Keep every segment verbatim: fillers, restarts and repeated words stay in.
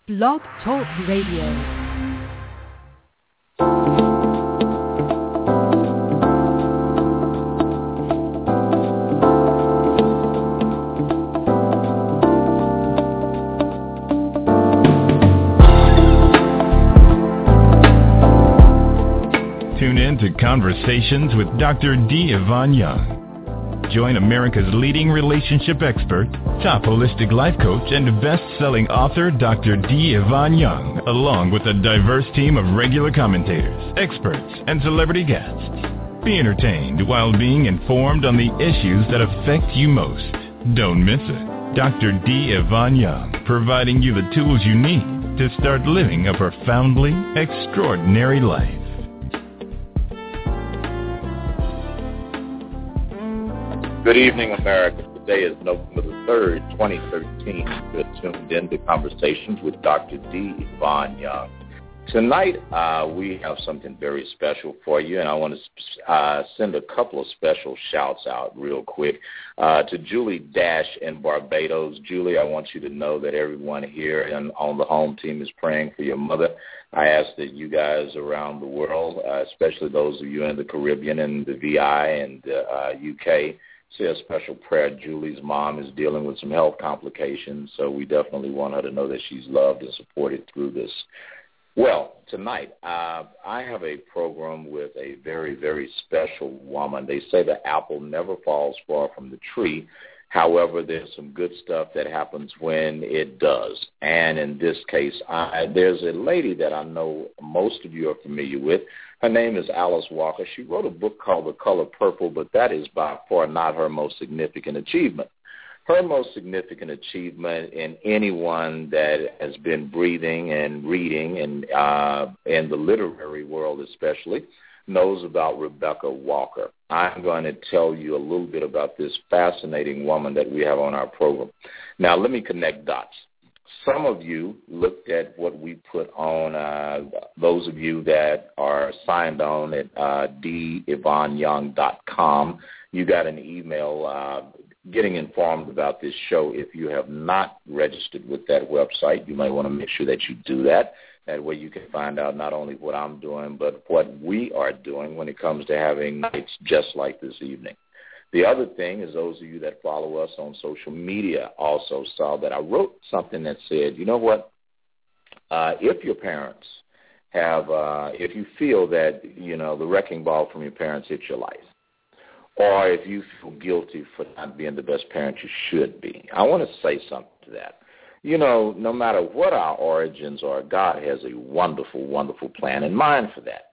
Blog Talk Radio. Tune in to Conversations with Doctor D. Yvonne Young. Join America's leading relationship expert, top holistic life coach, and best-selling author Doctor D. Yvonne Young, along with a diverse team of regular commentators, experts, and celebrity guests. Be entertained while being informed on the issues that affect you most. Don't miss it. Doctor D. Yvonne Young, providing you the tools you need to start living a profoundly extraordinary life. Good evening, America. Today is November the third, twenty thirteen. You're tuned in to Conversations with Doctor D. Yvonne Young. Tonight, uh, we have something very special for you, and I want to uh, send a couple of special shouts out real quick uh, to Julie Dash in Barbados. Julie, I want you to know that everyone here and on the home team is praying for your mother. I ask that you guys around the world, uh, especially those of you in the Caribbean and the V I and the uh, U K, say a special prayer. Julie's mom is dealing with some health complications, so we definitely want her to know that she's loved and supported through this. Well, tonight, uh, I have a program with a very, very special woman. They say the apple never falls far from the tree. However, there's some good stuff that happens when it does. And in this case, I, there's a lady that I know most of you are familiar with. Her name is Alice Walker. She wrote a book called The Color Purple, but that is by far not her most significant achievement. Her most significant achievement in anyone that has been breathing and reading, and uh, in the literary world especially, knows about Rebecca Walker. I'm going to tell you a little bit about this fascinating woman that we have on our program. Now, let me connect dots. Some of you looked at what we put on, uh, those of you that are signed on at uh, d yvonne young dot com, you got an email uh, getting informed about this show. If you have not registered with that website, you might want to make sure that you do that. That way you can find out not only what I'm doing, but what we are doing when it comes to having nights just like this evening. The other thing is those of you that follow us on social media also saw that I wrote something that said, you know what, uh, if your parents have, uh, if you feel that, you know, the wrecking ball from your parents hit your life, or if you feel guilty for not being the best parent you should be, I want to say something to that. You know, no matter what our origins are, God has a wonderful, wonderful plan in mind for that.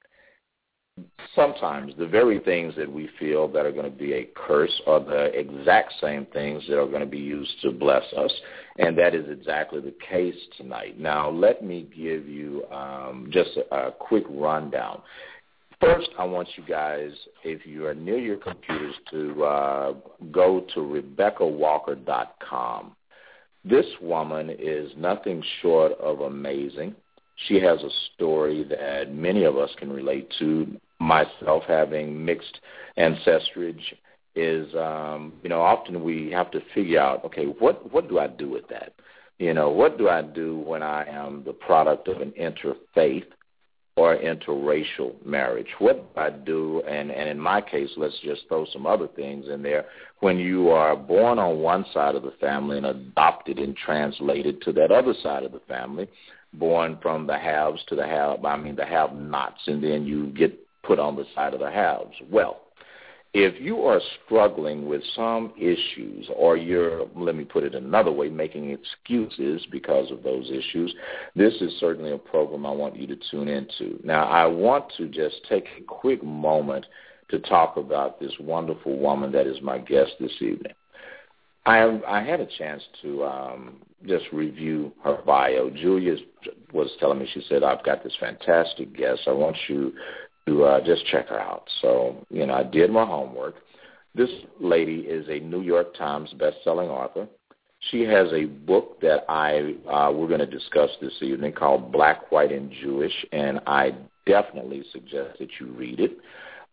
Sometimes the very things that we feel that are going to be a curse are the exact same things that are going to be used to bless us, and that is exactly the case tonight. Now, let me give you um, just a, a quick rundown. First, I want you guys, if you are near your computers, to uh, go to rebecca walker dot com. This woman is nothing short of amazing. She has a story that many of us can relate to. Myself, having mixed ancestry, is, um, you know, often we have to figure out, okay, what, what do I do with that? You know, what do I do when I am the product of an interfaith or interracial marriage? What do I do, and, and in my case, let's just throw some other things in there, when you are born on one side of the family and adopted and translated to that other side of the family, born from the haves to the have, I mean the have-nots, and then you get put on the side of the haves. Well, if you are struggling with some issues, or you're, let me put it another way, making excuses because of those issues, this is certainly a program I want you to tune into. Now, I want to just take a quick moment to talk about this wonderful woman that is my guest this evening. I, I had a chance to um, just review her bio. Julia was telling me, she said, I've got this fantastic guest. I want you to uh, just check her out. So, you know, I did my homework. This lady is a New York Times best-selling author. She has a book that I uh, we're going to discuss this evening called Black, White, and Jewish, and I definitely suggest that you read it.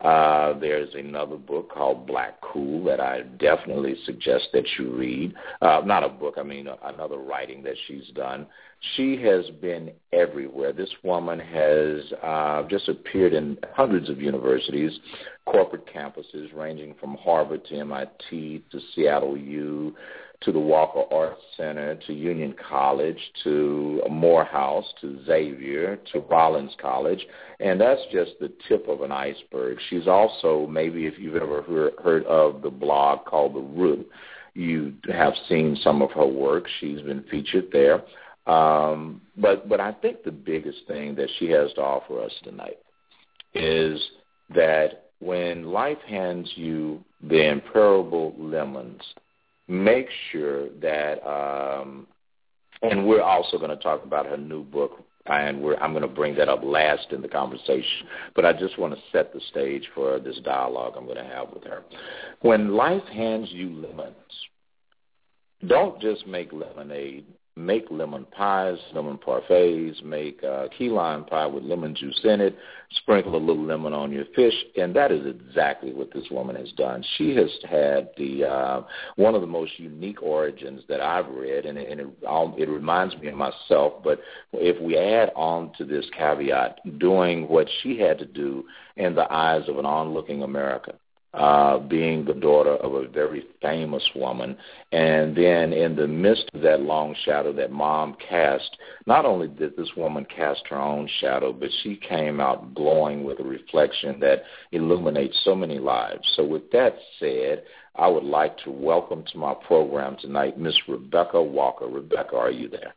Uh, there's another book called Black Cool that I definitely suggest that you read. Uh, not a book, I mean another writing that she's done. She has been everywhere. This woman has uh, just appeared in hundreds of universities, corporate campuses ranging from Harvard to M I T to Seattle U to the Walker Arts Center to Union College to Morehouse to Xavier to Rollins College, and that's just the tip of an iceberg. She's also, maybe if you've ever heard, heard of the blog called The Root, you have seen some of her work. She's been featured there. Um, but but I think the biggest thing that she has to offer us tonight is that when life hands you the imperishable lemons, make sure that, um, and we're also going to talk about her new book, and we're, I'm going to bring that up last in the conversation, but I just want to set the stage for this dialogue I'm going to have with her. When life hands you lemons, don't just make lemonade. Make lemon pies, lemon parfaits, make uh, key lime pie with lemon juice in it, sprinkle a little lemon on your fish, and that is exactly what this woman has done. She has had the uh, one of the most unique origins that I've read, and, it, and it, it reminds me of myself, but if we add on to this caveat, doing what she had to do in the eyes of an onlooking America, Uh, being the daughter of a very famous woman, and then in the midst of that long shadow that mom cast, not only did this woman cast her own shadow, but she came out glowing with a reflection that illuminates so many lives. So with that said, I would like to welcome to my program tonight Miss Rebecca Walker. Rebecca, are you there?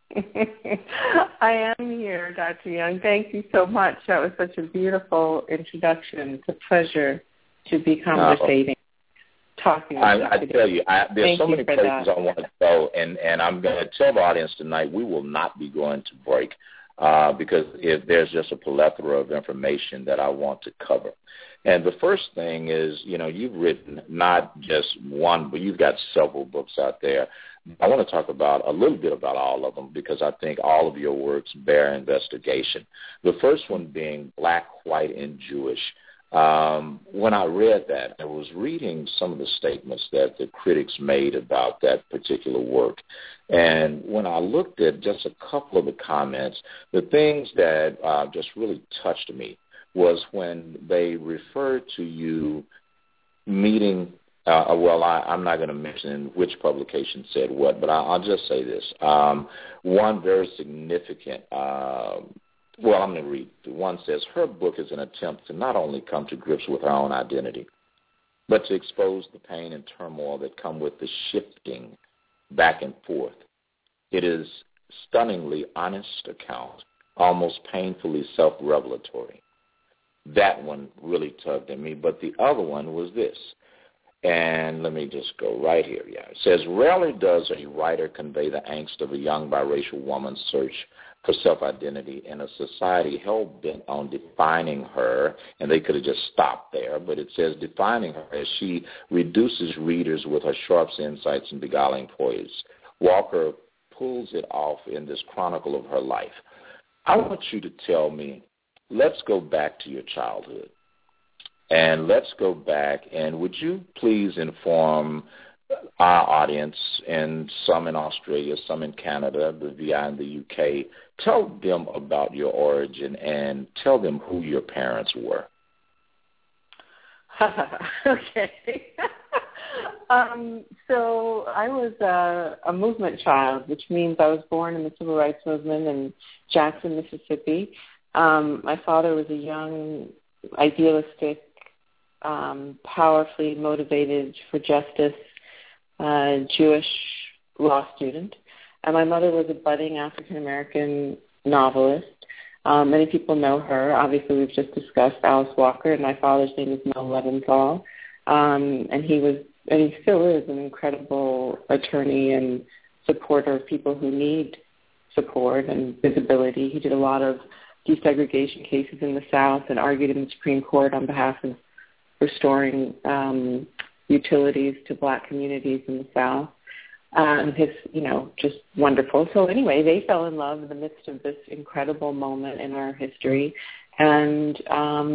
I am here, Doctor Young. Thank you so much. That was such a beautiful introduction. It's a pleasure to be conversating, uh, talking about I, I tell you, I, there's Thank so many places that. I want to go, and, and I'm going to tell the audience tonight we will not be going to break uh, because if there's just a plethora of information that I want to cover. And the first thing is, you know, you've written not just one, but you've got several books out there. I want to talk about a little bit about all of them because I think all of your works bear investigation. The first one being Black, White, and Jewish. Um, when I read that, I was reading some of the statements that the critics made about that particular work. And when I looked at just a couple of the comments, the things that uh, just really touched me was when they referred to you meeting, uh, well, I, I'm not going to mention which publication said what, but I, I'll just say this. Um, one very significant uh Well, I'm going to read. One says, her book is an attempt to not only come to grips with her own identity, but to expose the pain and turmoil that come with the shifting back and forth. It is stunningly honest account, almost painfully self-revelatory. That one really tugged at me, but the other one was this. And let me just go right here. Yeah, it says, rarely does a writer convey the angst of a young biracial woman's search for self-identity in a society hell-bent on defining her, and they could have just stopped there, but it says defining her as she reduces readers with her sharp insights and beguiling poise. Walker pulls it off in this chronicle of her life. I want you to tell me, let's go back to your childhood, and let's go back, and would you please inform our audience, and some in Australia, some in Canada, the V I and the U K, tell them about your origin and tell them who your parents were. Okay. um, so I was a, a movement child, which means I was born in the Civil Rights Movement in Jackson, Mississippi. Um, my father was a young, idealistic, um, powerfully motivated for justice Uh, Jewish law student, and my mother was a budding African-American novelist. Um, many people know her. Obviously, we've just discussed Alice Walker, and my father's name is Mel Leventhal, um, and he was, and he still is, an incredible attorney and supporter of people who need support and visibility. He did a lot of desegregation cases in the South and argued in the Supreme Court on behalf of restoring um, utilities to black communities in the South. Um, his, you know, just wonderful. So anyway, they fell in love in the midst of this incredible moment in our history. And um,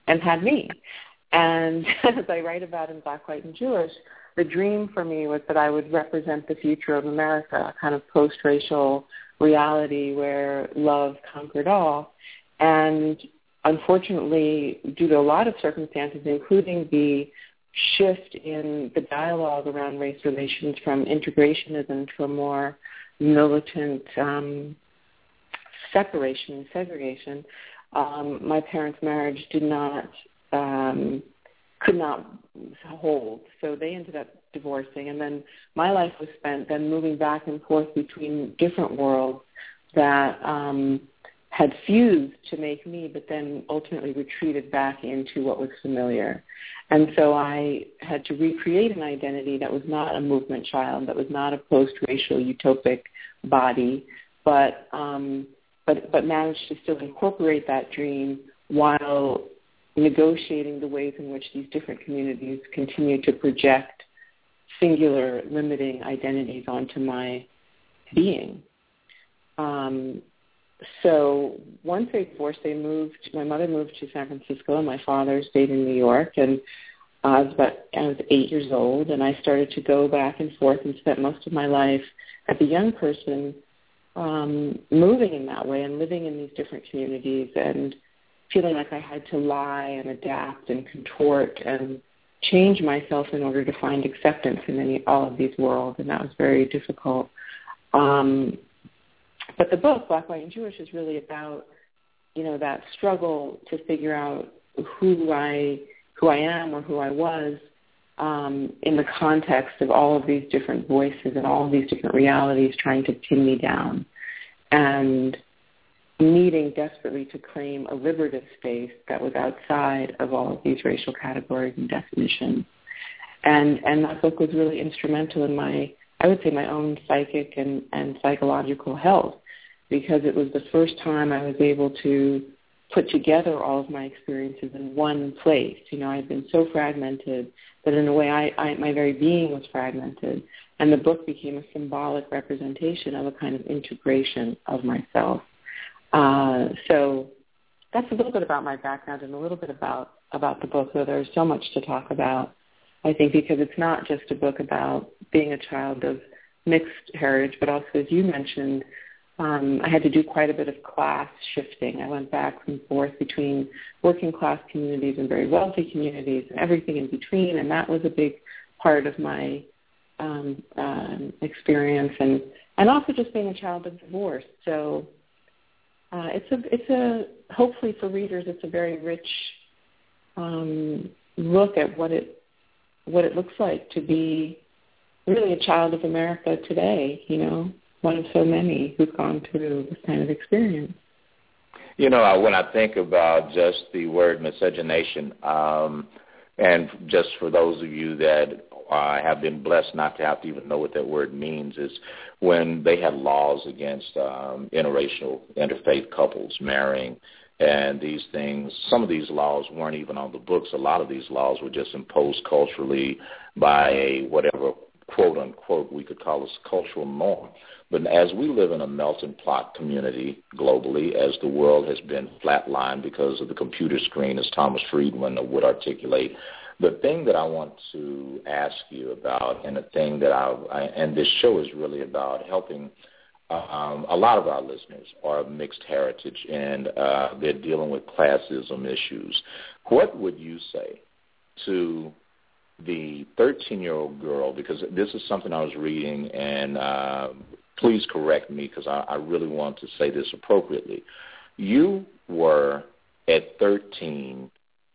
and had me. And as I write about in Black, White, and Jewish, the dream for me was that I would represent the future of America, a kind of post-racial reality where love conquered all. And unfortunately, due to a lot of circumstances, including the shift in the dialogue around race relations from integrationism to a more militant um, separation and segregation, um, my parents' marriage did not, um, could not hold. So they ended up divorcing. And then my life was spent then moving back and forth between different worlds that um, had fused to make me, but then ultimately retreated back into what was familiar. And so I had to recreate an identity that was not a movement child, that was not a post-racial utopic body, but um, but but managed to still incorporate that dream while negotiating the ways in which these different communities continue to project singular, limiting identities onto my being. Um, so once they divorced, they moved. My mother moved to San Francisco, and my father stayed in New York. And I was about I was eight years old, and I started to go back and forth and spent most of my life as a young person um, moving in that way and living in these different communities and feeling like I had to lie and adapt and contort and change myself in order to find acceptance in any all of these worlds, and that was very difficult. Um, but the book, Black, White, and Jewish, is really about, you know, that struggle to figure out who I who I am or who I was um, in the context of all of these different voices and all of these different realities trying to pin me down, and needing desperately to claim a liberative space that was outside of all of these racial categories and definitions. And and that book was really instrumental in my, I would say, my own psychic and, and psychological health, because it was the first time I was able to put together all of my experiences in one place. You know, I had been so fragmented that in a way I, I my very being was fragmented. And the book became a symbolic representation of a kind of integration of myself. Uh, so that's a little bit about my background and a little bit about, about the book, though there's so much to talk about, I think, because it's not just a book about being a child of mixed heritage, but also, as you mentioned, um, I had to do quite a bit of class shifting. I went back and forth between working class communities and very wealthy communities and everything in between, and that was a big part of my um, uh, experience, and, and also just being a child of divorce. So Uh, it's a, it's a, hopefully for readers, it's a very rich um, look at what it, what it looks like to be really a child of America today, you know, one of so many who've gone through this kind of experience. You know, when I think about just the word miscegenation, um, and just for those of you that uh, have been blessed not to have to even know what that word means, is when they had laws against um, interracial, interfaith couples marrying, and these things, some of these laws weren't even on the books. A lot of these laws were just imposed culturally by a whatever, quote unquote, we could call this cultural norm. But as we live in a melting pot community globally, as the world has been flatlined because of the computer screen, as Thomas Friedman would articulate, the thing that I want to ask you about, and the thing that I, I and this show is really about helping um, a lot of our listeners are of mixed heritage, and uh, they're dealing with classism issues. What would you say to the thirteen-year-old girl, because this is something I was reading, and uh, please correct me because I, I really want to say this appropriately. You were at thirteen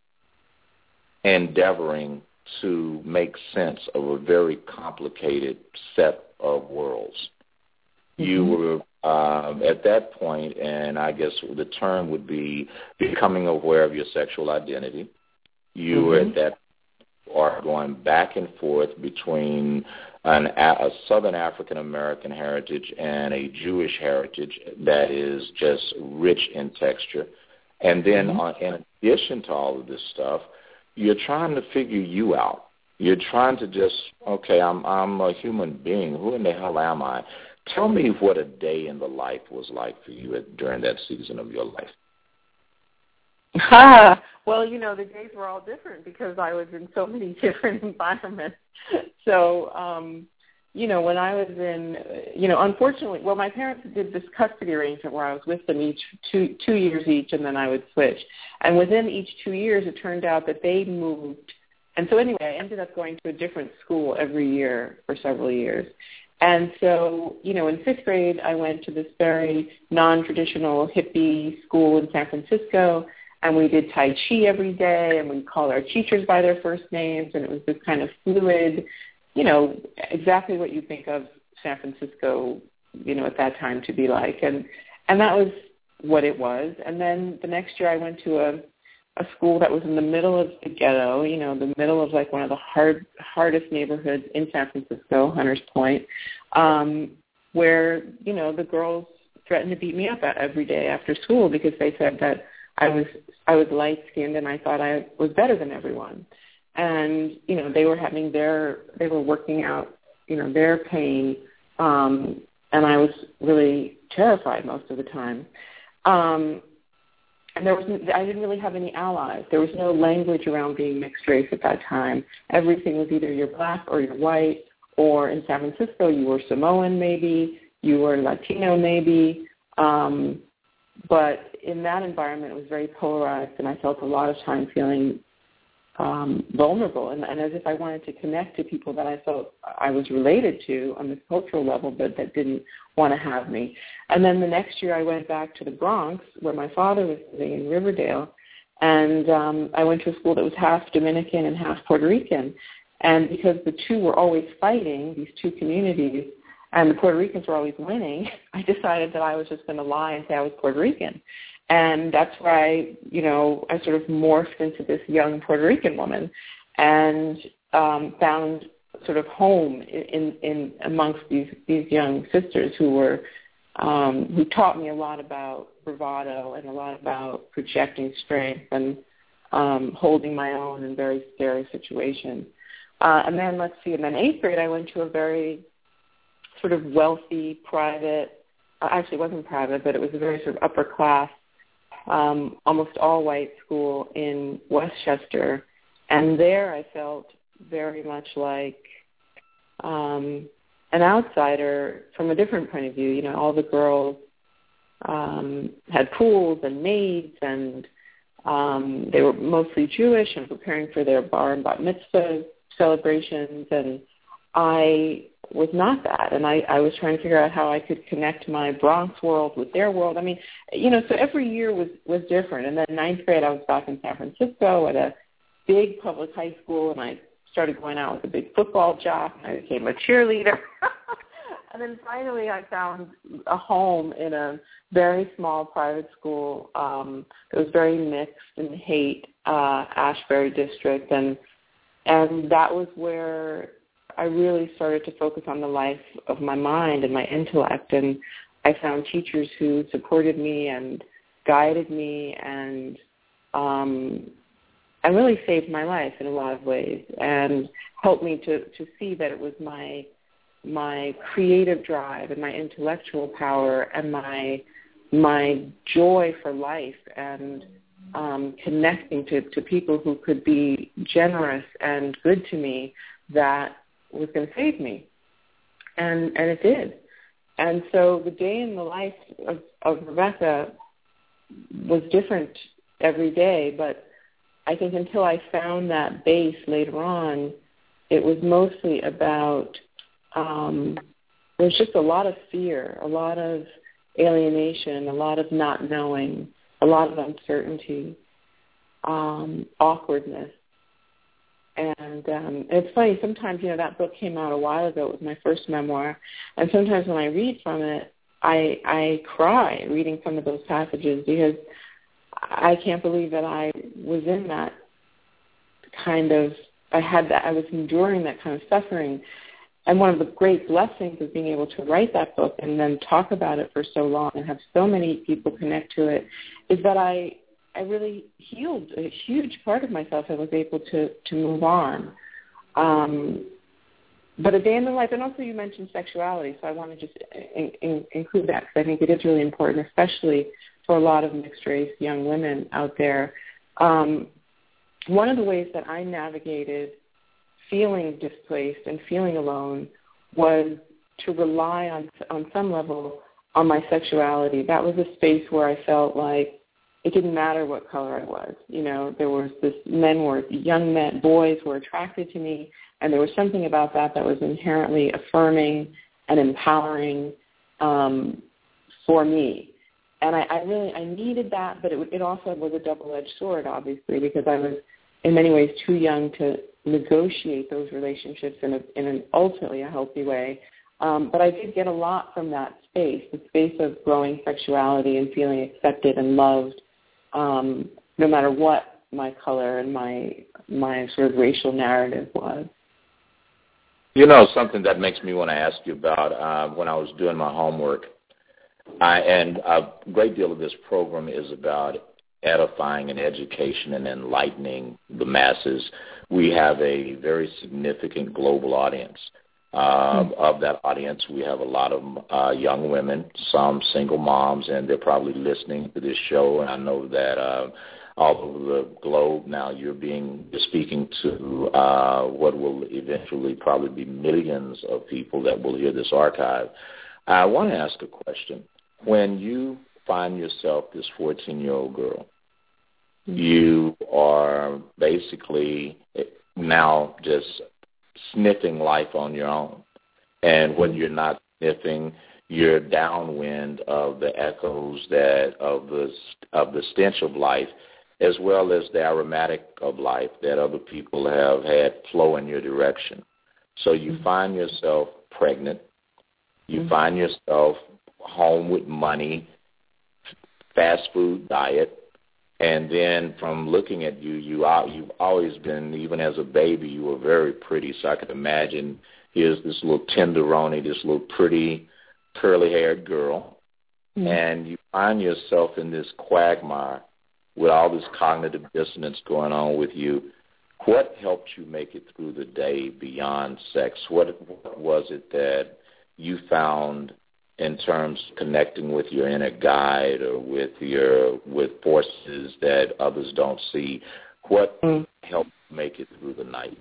endeavoring to make sense of a very complicated set of worlds. Mm-hmm. You were um, at that point, and I guess the term would be becoming aware of your sexual identity. You mm-hmm. were at that are going back and forth between an, a Southern African American heritage and a Jewish heritage that is just rich in texture. And then mm-hmm. on, in addition to all of this stuff, you're trying to figure you out. You're trying to just, okay, I'm I'm a human being. Who in the hell am I? Tell me what a day in the life was like for you at, during that season of your life. Ah, well, you know, the days were all different because I was in so many different environments. So, um, you know, when I was in, you know, unfortunately, well, my parents did this custody arrangement where I was with them each two two years each, and then I would switch. And within each two years, it turned out that they moved. And so anyway, I ended up going to a different school every year for several years. And so, you know, in fifth grade, I went to this very non-traditional hippie school in San Francisco, and we did Tai Chi every day, and we called our teachers by their first names, and it was this kind of fluid, you know, exactly what you think of San Francisco, you know, at that time to be like. And and that was what it was. And then the next year I went to a, a school that was in the middle of the ghetto, you know, the middle of like one of the hard hardest neighborhoods in San Francisco, Hunters Point, um, where, you know, the girls threatened to beat me up every day after school because they said that I was I was light-skinned and I thought I was better than everyone. And, you know, they were having their, they were working out, you know, their pain, um, and I was really terrified most of the time. Um, and there was, I didn't really have any allies. There was no language around being mixed race at that time. Everything was either you're black or you're white, or in San Francisco you were Samoan maybe, you were Latino maybe, um, but in that environment it was very polarized, and I felt a lot of time feeling Um, vulnerable and, and as if I wanted to connect to people that I felt I was related to on this cultural level, but that didn't want to have me. And then the next year I went back to the Bronx, where my father was living in Riverdale, and um, I went to a school that was half Dominican and half Puerto Rican. And because the two were always fighting, these two communities, and the Puerto Ricans were always winning, I decided that I was just going to lie and say I was Puerto Rican. And that's why, you know, I sort of morphed into this young Puerto Rican woman and um, found sort of home in, in amongst these, these young sisters who were, um, who taught me a lot about bravado and a lot about projecting strength and um, holding my own in very scary situations. Uh, and then, let's see, and then eighth grade I went to a very sort of wealthy, private, uh, actually it wasn't private, but it was a very sort of upper class, Um, almost all-white school in Westchester, and there I felt very much like um, an outsider from a different point of view. You know, all the girls um, had pools and maids, and um, they were mostly Jewish and preparing for their bar and bat mitzvah celebrations, and I was not that, and I, I was trying to figure out how I could connect my Bronx world with their world. I mean, you know, so every year was, was different. And then ninth grade, I was back in San Francisco at a big public high school, and I started going out with a big football jock, and I became a cheerleader. And then finally I found a home in a very small private school um, that was very mixed in Haight, uh, Ashbury district, and and that was where I really started to focus on the life of my mind and my intellect, and I found teachers who supported me and guided me and um, and really saved my life in a lot of ways and helped me to, to see that it was my my creative drive and my intellectual power and my my joy for life and um, connecting to, to people who could be generous and good to me that was going to save me. And and it did. And so the day in the life of, of Rebecca was different every day, but I think until I found that base later on, it was mostly about, um, there was just a lot of fear, a lot of alienation, a lot of not knowing, a lot of uncertainty, um, awkwardness. And um, it's funny, sometimes, you know, that book came out a while ago. It was my first memoir. And sometimes when I read from it, I, I cry reading some of those passages because I can't believe that I was in that kind of, I had that, I was enduring that kind of suffering. And one of the great blessings of being able to write that book and then talk about it for so long and have so many people connect to it is that I, I really healed a huge part of myself and was able to, to move on. Um, but a day in the life, and also you mentioned sexuality, so I want to just in, in, include that because I think it is really important, especially for a lot of mixed-race young women out there. um, one of the ways that I navigated feeling displaced and feeling alone was to rely on on some level on my sexuality. That was a space where I felt like it didn't matter what color I was. You know, there was this men were young men, boys were attracted to me, and there was something about that that was inherently affirming and empowering um, for me. And I, I really I needed that, but it, it also was a double-edged sword, obviously, because I was in many ways too young to negotiate those relationships in, a, in an ultimately a healthy way. Um, but I did get a lot from that space, the space of growing sexuality and feeling accepted and loved, um, no matter what my color and my my sort of racial narrative was. You know, something that makes me want to ask you about uh, when I was doing my homework, I, and a great deal of this program is about edifying and education and enlightening the masses. We have a very significant global audience. Uh, mm-hmm. Of that audience, we have a lot of uh, young women, some single moms, and they're probably listening to this show. And I know that uh, all over the globe now you're being you're speaking to uh, what will eventually probably be millions of people that will hear this archive. I want to ask a question. When you find yourself this fourteen-year-old girl, you are basically now just sniffing life on your own. And when you're not sniffing, you're downwind of the echoes that of the of the stench of life, as well as the aromatic of life that other people have had flow in your direction. So you mm-hmm. find yourself pregnant. You mm-hmm. find yourself home with money, fast food diet. And then from looking at you, you are, you've always been, even as a baby, you were very pretty. So I could imagine here's this little tenderoni, this little pretty curly-haired girl, mm-hmm. and you find yourself in this quagmire with all this cognitive dissonance going on with you. What helped you make it through the day beyond sex? What, what was it that you found in terms of connecting with your inner guide or with your with forces that others don't see? What mm. helped make it through the night?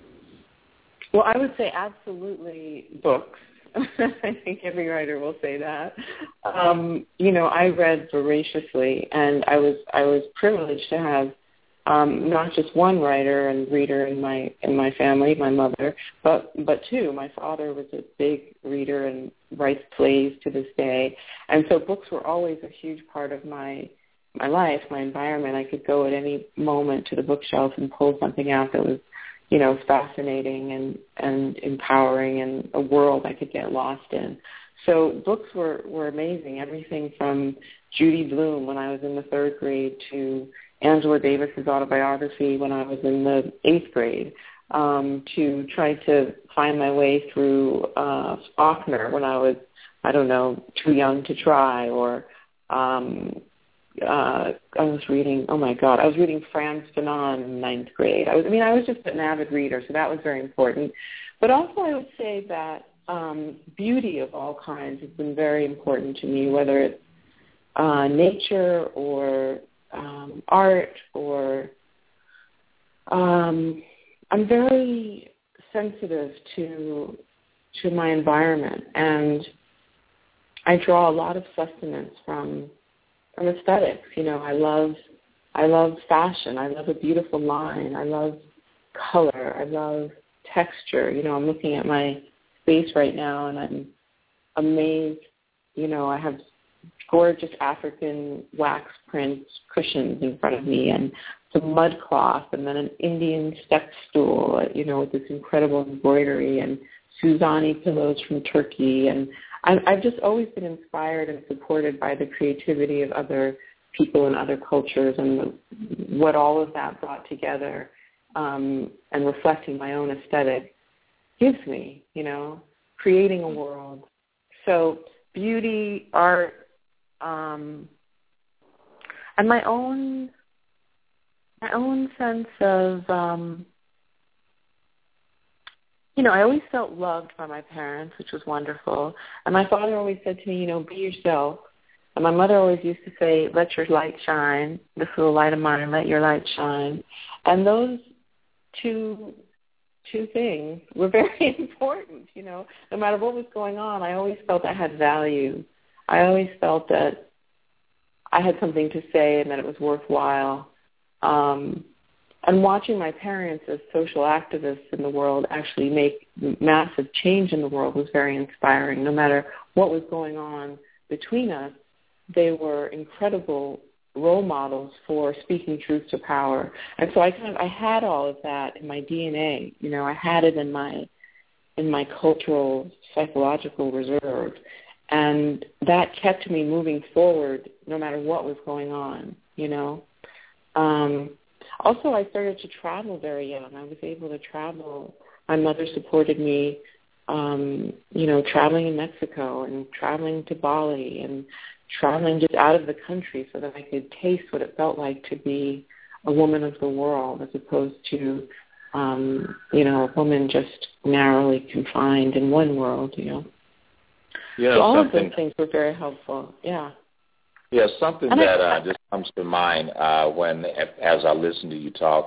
Well, I would say absolutely books. I think every writer will say that. Um, you know, I read voraciously, and I was I was privileged to have um, not just one writer and reader in my in my family, my mother, but but two. My father was a big reader and writes plays to this day, and so books were always a huge part of my my life, my environment. I could go at any moment to the bookshelf and pull something out that was, you know, fascinating and, and empowering and a world I could get lost in. So books were, were amazing, everything from Judy Blume when I was in the third grade to Angela Davis's autobiography when I was in the eighth grade, um, to try to find my way through uh, Faulkner when I was, I don't know, too young to try, or um, Uh, I was reading, oh my God, I was reading Frantz Fanon in ninth grade. I was, I mean, I was just an avid reader, so that was very important. But also I would say that um, beauty of all kinds has been very important to me, whether it's uh, nature or um, art or um, I'm very sensitive to to my environment, and I draw a lot of sustenance from from aesthetics. You know, I love, I love fashion. I love a beautiful line. I love color. I love texture. You know, I'm looking at my space right now, and I'm amazed. You know, I have gorgeous African wax print cushions in front of me, and some mud cloth, and then an Indian step stool, you know, with this incredible embroidery, and Suzani pillows from Turkey, and I've just always been inspired and supported by the creativity of other people and other cultures, and the, what all of that brought together um, and reflecting my own aesthetic gives me, you know, creating a world. So beauty, art, um, and my own my own sense of um, you know, I always felt loved by my parents, which was wonderful. And my father always said to me, you know, be yourself. And my mother always used to say, let your light shine, this little light of mine, let your light shine. And those two two things were very important, you know. No matter what was going on, I always felt I had value. I always felt that I had something to say and that it was worthwhile. Um, and watching my parents as social activists in the world actually make massive change in the world was very inspiring. No matter what was going on between us, they were incredible role models for speaking truth to power. And so I kind of I had all of that in my D N A. You know, I had it in my in my cultural psychological reserve. And that kept me moving forward no matter what was going on, you know. Um, also, I started to travel very young. I was able to travel. My mother supported me, um, you know, traveling in Mexico and traveling to Bali and traveling just out of the country so that I could taste what it felt like to be a woman of the world as opposed to, um, you know, a woman just narrowly confined in one world, you know. You know, so all something, of those things were very helpful, yeah. Yeah, something and that I, uh, just comes to mind uh, when, as I listen to you talk,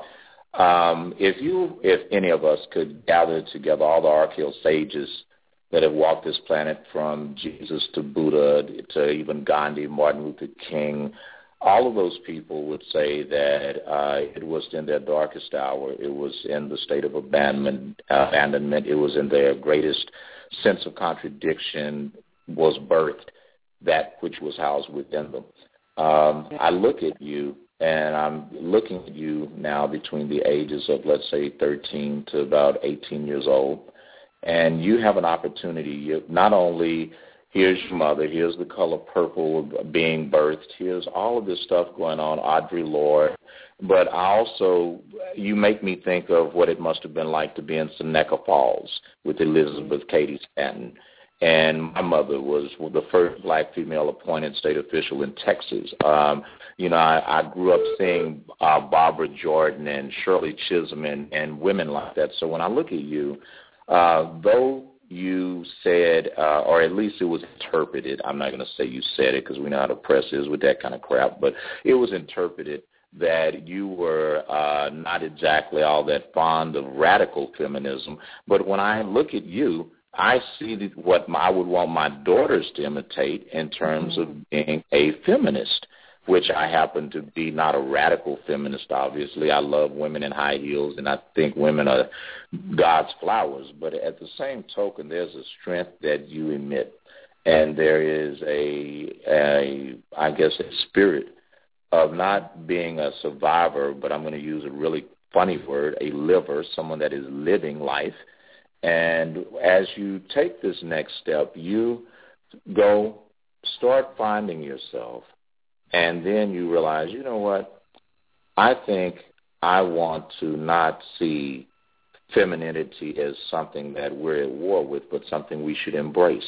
um, if you, if any of us could gather together all the archaeal sages that have walked this planet from Jesus to Buddha to even Gandhi, Martin Luther King, all of those people would say that uh, it was in their darkest hour. It was in the state of abandonment. Uh, abandonment. It was in their greatest sense of contradiction was birthed, that which was housed within them. Um, I look at you, and I'm looking at you now between the ages of, let's say, thirteen to about eighteen years old, and you have an opportunity. You, not only here's your mother, here's the color purple of being birthed, here's all of this stuff going on, Audre Lorde, but I also, you make me think of what it must have been like to be in Seneca Falls with Elizabeth Cady Stanton. And my mother was the first black female appointed state official in Texas. Um, you know, I, I grew up seeing uh, Barbara Jordan and Shirley Chisholm and, and women like that. So when I look at you, uh, though you said, uh, or at least it was interpreted, I'm not going to say you said it because we know how the press is with that kind of crap, but it was interpreted that you were uh, not exactly all that fond of radical feminism. But when I look at you, I see what I would want my daughters to imitate in terms of being a feminist, which I happen to be not a radical feminist, obviously. I love women in high heels, and I think women are God's flowers. But at the same token, there's a strength that you emit, and there is a, a I guess, a spirit of not being a survivor, but I'm going to use a really funny word, a liver, someone that is living life. And as you take this next step, you go start finding yourself, and then you realize, you know what, I think I want to not see femininity as something that we're at war with, but something we should embrace.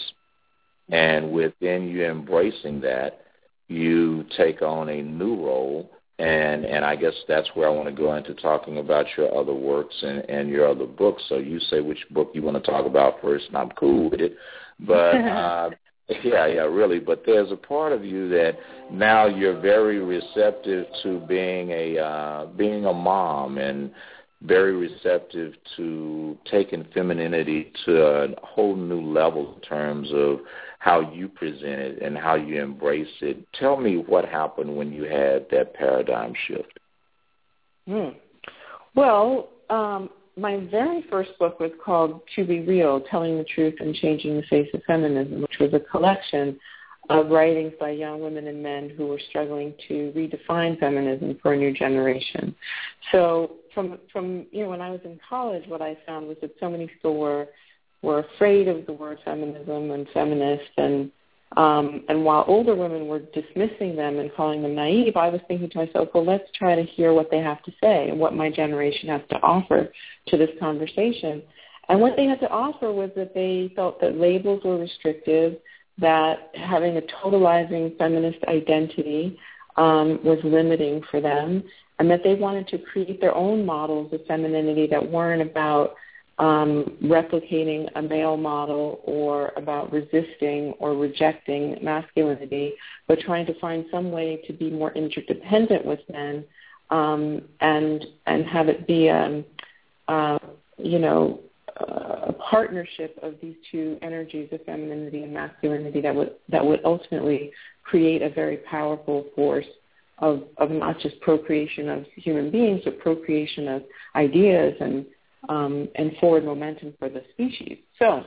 And within you embracing that, you take on a new role. And and I guess that's where I want to go into talking about your other works and, and your other books. So you say which book you want to talk about first, and I'm cool with it. But, uh, yeah, yeah, really. But there's a part of you that now you're very receptive to being a uh, being a mom and very receptive to taking femininity to a whole new level in terms of how you present it and how you embrace it. Tell me what happened when you had that paradigm shift. Hmm. Well, um, my very first book was called To Be Real, Telling the Truth and Changing the Face of Feminism, which was a collection of writings by young women and men who were struggling to redefine feminism for a new generation. So from, from you know, when I was in college, what I found was that so many people were were afraid of the word feminism and feminist, and um, and while older women were dismissing them and calling them naive, I was thinking to myself, well, let's try to hear what they have to say and what my generation has to offer to this conversation. And what they had to offer was that they felt that labels were restrictive, that having a totalizing feminist identity um, was limiting for them, and that they wanted to create their own models of femininity that weren't about um, replicating a male model or about resisting or rejecting masculinity, but trying to find some way to be more interdependent with men um, and and have it be, um, uh, you know, a partnership of these two energies of femininity and masculinity that would that would ultimately create a very powerful force of, of not just procreation of human beings, but procreation of ideas and um, and forward momentum for the species. So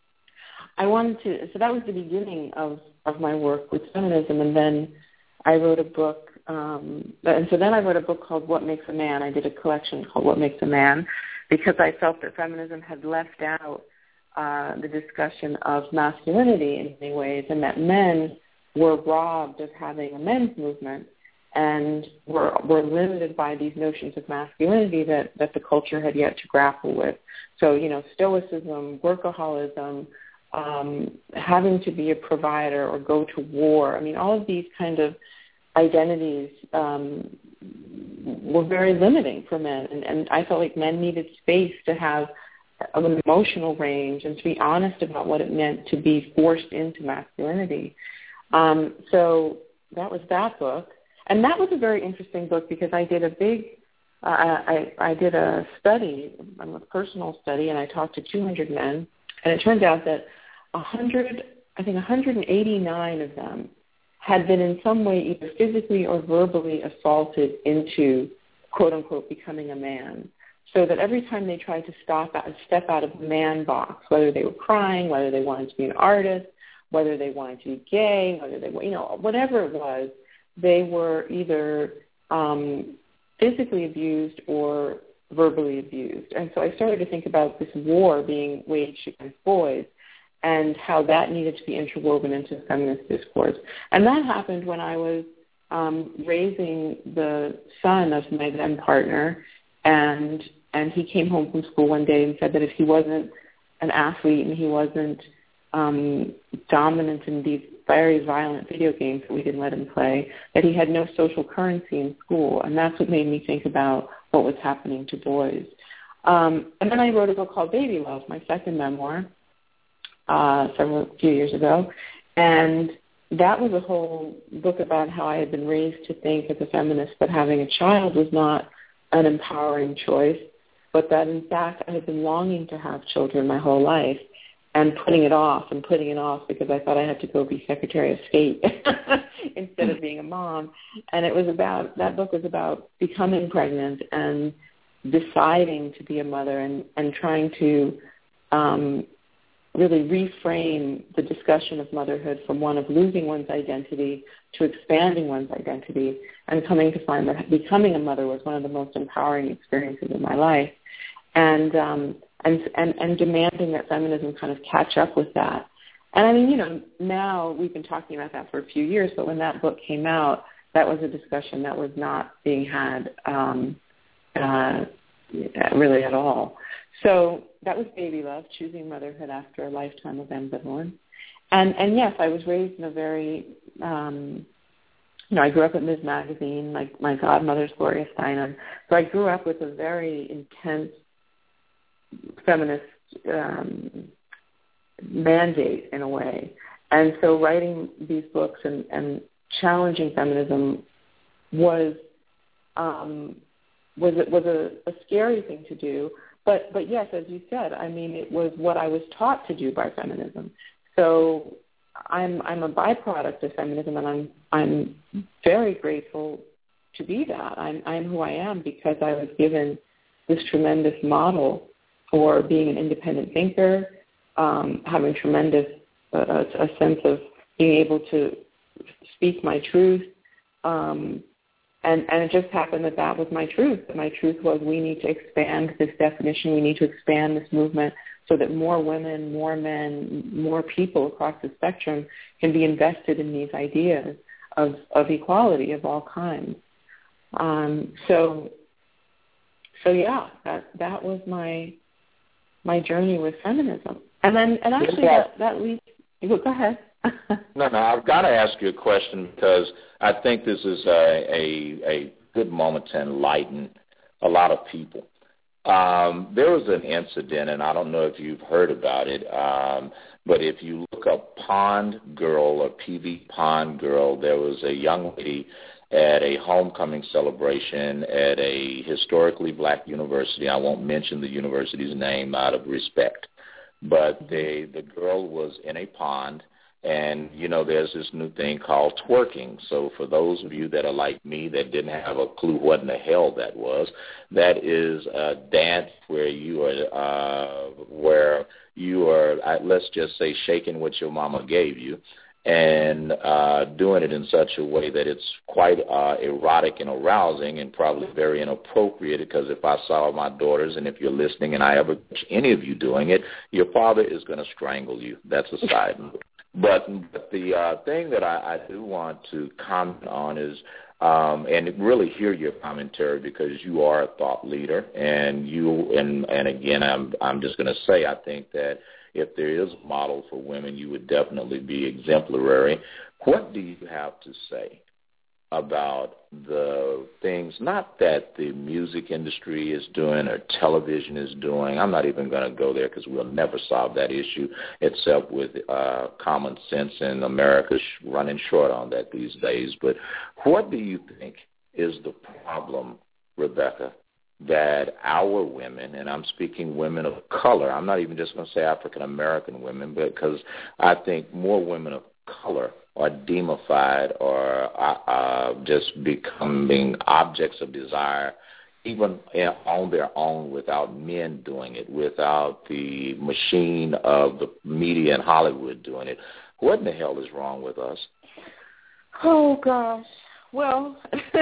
I wanted to, so that was the beginning of, of my work with feminism, and then I wrote a book, um, and so then I wrote a book called What Makes a Man. I did a collection called What Makes a Man, because I felt that feminism had left out uh, the discussion of masculinity in many ways, and that men were robbed of having a men's movement and were, were limited by these notions of masculinity that, that the culture had yet to grapple with. So, you know, stoicism, workaholism, um, having to be a provider or go to war. I mean, all of these kind of identities um, were very limiting for men. And, and I felt like men needed space to have an emotional range and to be honest about what it meant to be forced into masculinity. Um, so that was that book. And that was a very interesting book because I did a big, uh, I, I did a study, a personal study, and I talked to two hundred men. And it turned out that one hundred, I think one hundred eighty-nine of them had been in some way either physically or verbally assaulted into, quote unquote, becoming a man. So that every time they tried to stop out, step out of the man box, whether they were crying, whether they wanted to be an artist, whether they wanted to be gay, whether they were, you know, whatever it was, they were either um, physically abused or verbally abused. And so I started to think about this war being waged against boys and how that needed to be interwoven into feminist discourse. And that happened when I was um, raising the son of my then partner, and and he came home from school one day and said that if he wasn't an athlete and he wasn't um, dominant in these very violent video games that we didn't let him play, that he had no social currency in school. And that's what made me think about what was happening to boys. Um, and then I wrote a book called Baby Love, my second memoir, uh, several few years ago. And that was a whole book about how I had been raised to think as a feminist that having a child was not an empowering choice, but that in fact I had been longing to have children my whole life and putting it off and putting it off because I thought I had to go be Secretary of State instead of being a mom. And it was about, that book was about becoming pregnant and deciding to be a mother and, and trying to um, really reframe the discussion of motherhood from one of losing one's identity to expanding one's identity, and coming to find that becoming a mother was one of the most empowering experiences in my life. And um, and, and and demanding that feminism kind of catch up with that. And I mean, you know, now we've been talking about that for a few years, but when that book came out, that was a discussion that was not being had um, uh, really at all. So that was Baby Love, choosing motherhood after a lifetime of ambivalence. And and yes, I was raised in a very, um, you know, I grew up at Miz Magazine. My, my godmother's Gloria Steinem. So I grew up with a very intense feminist um, mandate in a way. And so writing these books and, and challenging feminism was um, was was a, a scary thing to do. But but yes, as you said, I mean, it was what I was taught to do by feminism. So I'm I'm a byproduct of feminism, and I'm I'm very grateful to be that. I'm I'm who I am because I was given this tremendous model for being an independent thinker, um, having tremendous uh, a sense of being able to speak my truth, um, and and it just happened that that was my truth. My truth was we need to expand this definition. We need to expand this movement so that more women, more men, more people across the spectrum can be invested in these ideas of, of equality of all kinds. Um, so, so yeah, that that was my my journey with feminism. And then, and actually, yeah. that, that leads. Go ahead. no, no, I've got to ask you a question because I think this is a, a, a good moment to enlighten a lot of people. Um, there was an incident, and I don't know if you've heard about it, um, but if you look up Pond Girl or P V Pond Girl, there was a young lady at a homecoming celebration at a historically black university. I won't mention the university's name out of respect, but they, the girl was in a pond, and, you know, there's this new thing called twerking. So for those of you that are like me that didn't have a clue what in the hell that was, that is a dance where you are, uh, where you are, uh, let's just say, shaking what your mama gave you, and uh, doing it in such a way that it's quite uh, erotic and arousing and probably very inappropriate, because if I saw my daughters, and if you're listening and I ever catch any of you doing it, your father is going to strangle you. That's a side note. But, but the uh, thing that I, I do want to comment on is, um, and really hear your commentary, because you are a thought leader, and you, and, and again, I'm, I'm just going to say, I think that if there is a model for women, you would definitely be exemplary. What do you have to say about the things, not that the music industry is doing or television is doing? I'm not even going to go there, because we'll never solve that issue except with uh, common sense, and America's running short on that these days. But what do you think is the problem, Rebecca, that our women, and I'm speaking women of color, I'm not even just going to say African-American women, because I think more women of color are demonified or uh, uh, just becoming objects of desire, even on their own, without men doing it, without the machine of the media and Hollywood doing it. What in the hell is wrong with us? Oh, gosh. Well,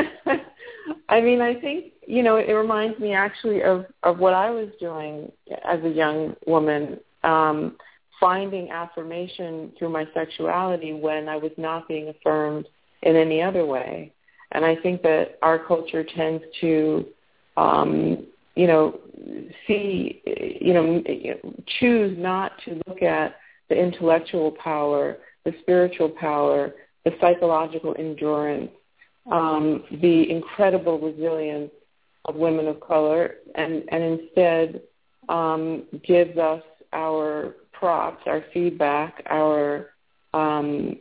I mean, I think, you know, it reminds me actually of, of what I was doing as a young woman, um, finding affirmation through my sexuality when I was not being affirmed in any other way. And I think that our culture tends to, um, you know, see, you know, choose not to look at the intellectual power, the spiritual power, the psychological endurance, um, the incredible resilience of women of color, and, and instead um, gives us our props, our feedback, our um,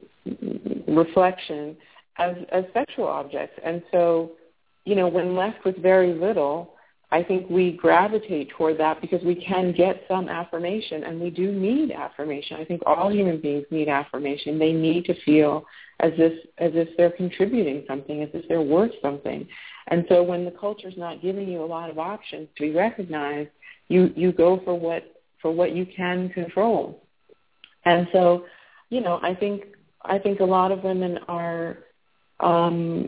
reflection as, as sexual objects. And so, you know, when left with very little, I think we gravitate toward that because we can get some affirmation, and we do need affirmation. I think all human beings need affirmation. They need to feel as if as if they're contributing something, as if they're worth something. And so when the culture's not giving you a lot of options to be recognized, you, you go for what for what you can control. And so, you know, I think I think a lot of women are um,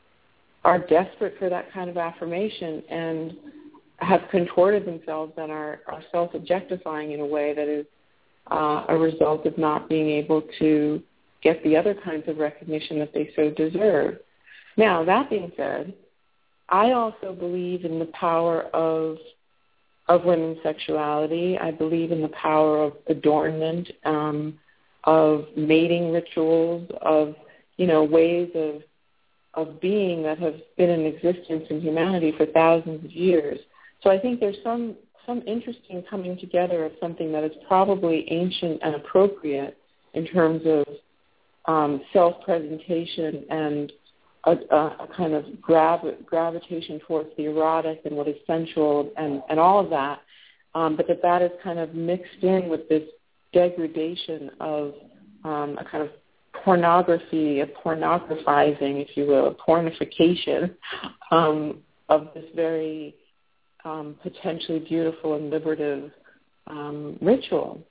are desperate for that kind of affirmation and have contorted themselves and are, are self-objectifying in a way that is uh, a result of not being able to get the other kinds of recognition that they so deserve. Now, that being said, I also believe in the power of of women's sexuality. I believe in the power of adornment, um, of mating rituals, of, you know, ways of of being that have been in existence in humanity for thousands of years. So I think there's some some interesting coming together of something that is probably ancient and appropriate in terms of um, self-presentation and a, a kind of grav- gravitation towards the erotic and what is sensual and, and all of that, um, but that that is kind of mixed in with this degradation of um, a kind of pornography, a pornographizing, if you will, a pornification um, of this very um, potentially beautiful and liberative um, ritual.